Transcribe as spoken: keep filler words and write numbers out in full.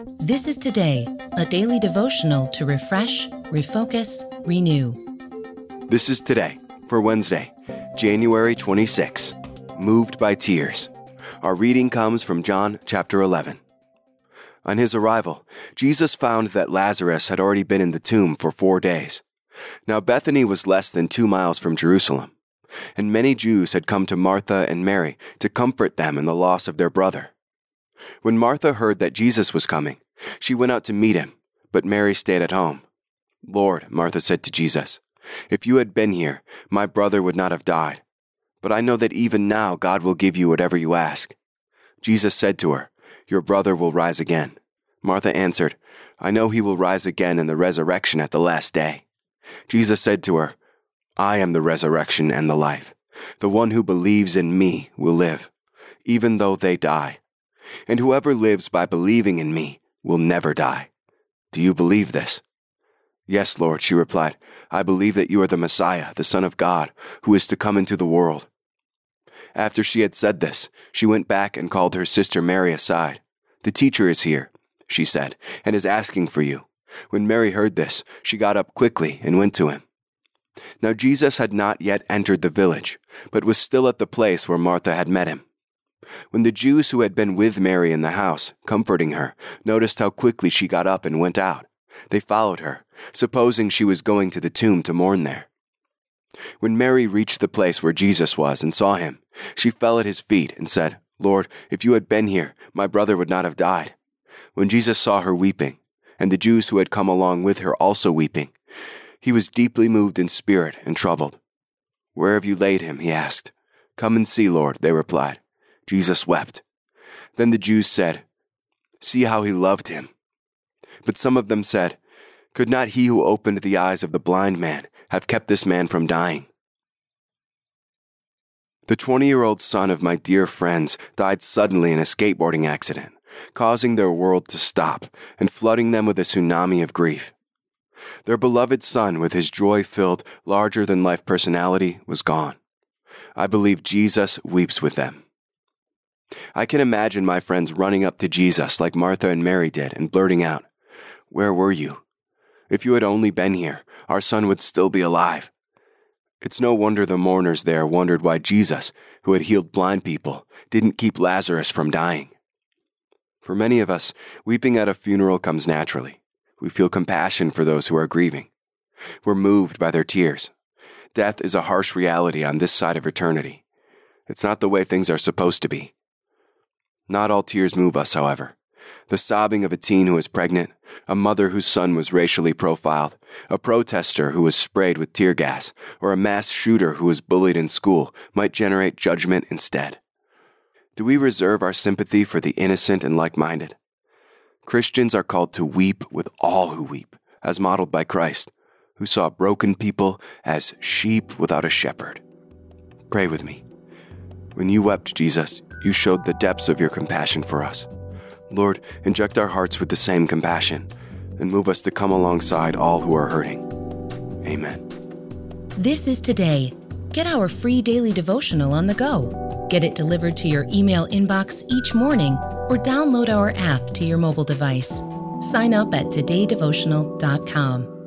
This is Today, a daily devotional to refresh, refocus, renew. This is Today for Wednesday, January twenty-sixth, Moved by Tears. Our reading comes from John chapter eleven. On his arrival, Jesus found that Lazarus had already been in the tomb for four days. Now Bethany was less than two miles from Jerusalem, and many Jews had come to Martha and Mary to comfort them in the loss of their brother. When Martha heard that Jesus was coming, she went out to meet him, but Mary stayed at home. "Lord," Martha said to Jesus, "if you had been here, my brother would not have died. But I know that even now God will give you whatever you ask." Jesus said to her, "Your brother will rise again." Martha answered, "I know he will rise again in the resurrection at the last day." Jesus said to her, "I am the resurrection and the life. The one who believes in me will live, even though they die. And whoever lives by believing in me will never die. Do you believe this?" "Yes, Lord," she replied. "I believe that you are the Messiah, the Son of God, who is to come into the world." After she had said this, she went back and called her sister Mary aside. "The teacher is here," she said, "and is asking for you." When Mary heard this, she got up quickly and went to him. Now Jesus had not yet entered the village, but was still at the place where Martha had met him. When the Jews who had been with Mary in the house, comforting her, noticed how quickly she got up and went out, they followed her, supposing she was going to the tomb to mourn there. When Mary reached the place where Jesus was and saw him, she fell at his feet and said, "Lord, if you had been here, my brother would not have died." When Jesus saw her weeping, and the Jews who had come along with her also weeping, he was deeply moved in spirit and troubled. "Where have you laid him?" he asked. "Come and see, Lord," they replied. Jesus wept. Then the Jews said, "See how he loved him." But some of them said, "Could not he who opened the eyes of the blind man have kept this man from dying?" The twenty-year-old son of my dear friends died suddenly in a skateboarding accident, causing their world to stop and flooding them with a tsunami of grief. Their beloved son, with his joy-filled, larger-than-life personality, was gone. I believe Jesus weeps with them. I can imagine my friends running up to Jesus like Martha and Mary did and blurting out, "Where were you? If you had only been here, our son would still be alive." It's no wonder the mourners there wondered why Jesus, who had healed blind people, didn't keep Lazarus from dying. For many of us, weeping at a funeral comes naturally. We feel compassion for those who are grieving. We're moved by their tears. Death is a harsh reality on this side of eternity. It's not the way things are supposed to be. Not all tears move us, however. The sobbing of a teen who is pregnant, a mother whose son was racially profiled, a protester who was sprayed with tear gas, or a mass shooter who was bullied in school might generate judgment instead. Do we reserve our sympathy for the innocent and like-minded? Christians are called to weep with all who weep, as modeled by Christ, who saw broken people as sheep without a shepherd. Pray with me. When you wept, Jesus, you showed the depths of your compassion for us. Lord, inject our hearts with the same compassion and move us to come alongside all who are hurting. Amen. This is Today. Get our free daily devotional on the go. Get it delivered to your email inbox each morning or download our app to your mobile device. Sign up at today devotional dot com.